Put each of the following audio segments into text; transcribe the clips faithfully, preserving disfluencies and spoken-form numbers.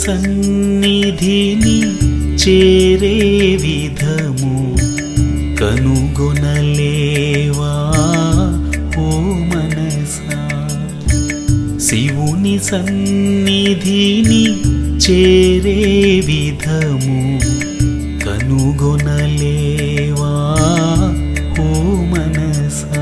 సన్నిధిని చేరే విధము కనుగొనలేవా ఓ మనసా. శివుని సన్నిధిని చేరే విధము కనుగొనలేవా ఓ మనసా.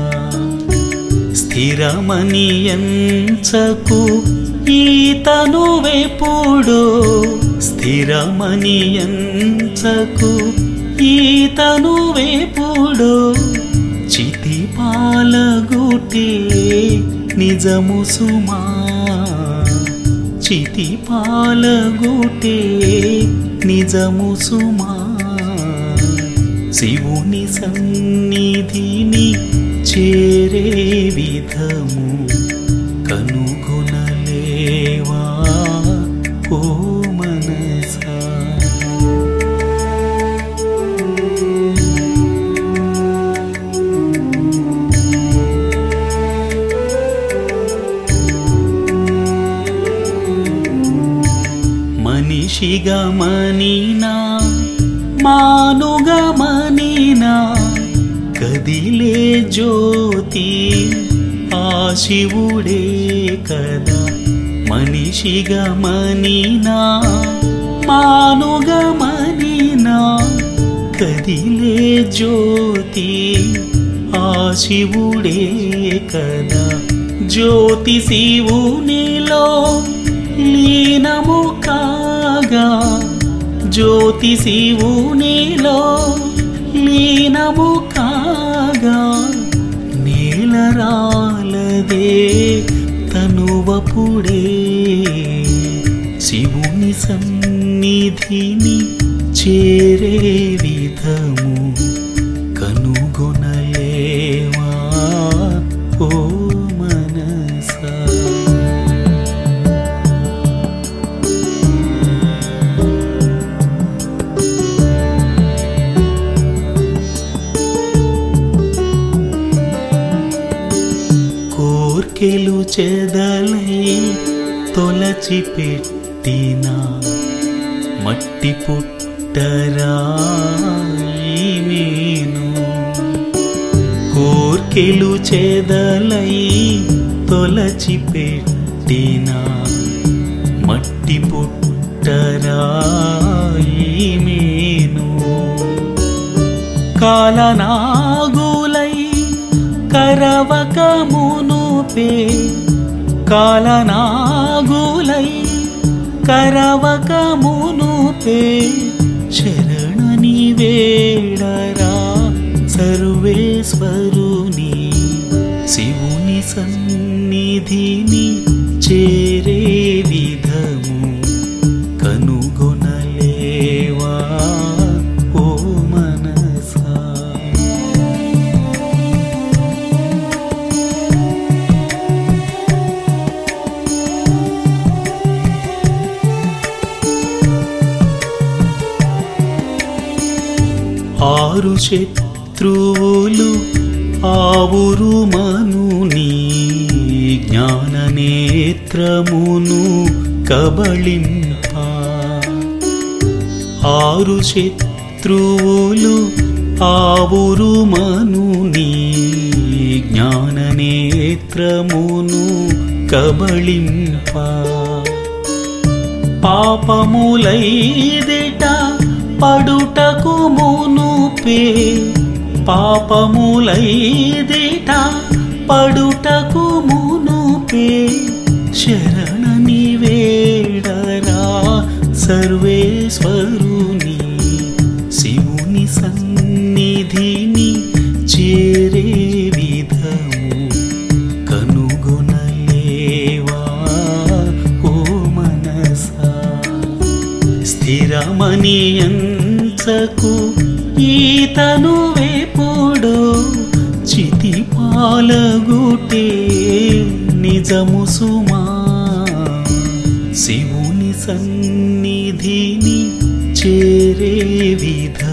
స్థిరమని ఎంచకు ఈతను వెప్పుడో, స్థిరమని ఎంచకు ఈతను వెప్పుడో. చితి పాలగుటే నిజము సుమా, చితి పాలగుటే నిజము సుమా. శివుని సన్నిధిని చేరే విధము కనుగొనలేవా ఓ మనసా. మనిషిగమనినా మానుగమనినా కదిలే జ్యోతి ఆ శివుడే కదా. మనిషిగమనినా మానుగమనినా కదిలే జ్యోతి ఆ శివుడే కదా. జ్యోతి శివునిలో లీనము కాగా, జ్యోతి శివునిలో లీనము కాగా. నేలరాలదే తనువపుడే శివుని సన్నిధిని చేరే విధము కనుగొనలేవా ఓ మనసా. కోర్కెలు చెదలై తొలచి పెట్టిన మట్టి పుట్టరాయిమేను. కోర్కెలు చెదలై తొలచి పెట్టిన మట్టి పుట్టరాయిమేను. కాలనాగులై కరవక మునుపే, కాలనాగులై కరవక మునుపే. శరణని వేడరా సర్వేశ్వరుని శివుని సన్నిధిని చేరే విధము కనుగొనలేవా ఓ మనసా. ఆరు శత్రువులు ఆవురు మనుని జ్ఞాననేత్రమును కబళింప. ఆరు శత్రువులు ఆవురు మనుని జ్ఞాననేత్రమును కబళింప. పాపములైదిట పడుటకు మునుపే, పాపములైదిట పడుటకు మునుపే. శరణని వేడరా సర్వేశ్వరుని శివుని సన్నిధిని చేరే విధము కనుగొనలేవా ఓ మనసా. స్థిరమని ఎంచకు ఈతను వెప్పుడో, చితి పాలగుటే నిజము సుమా. శివుని సన్నిధిని చేరే విధ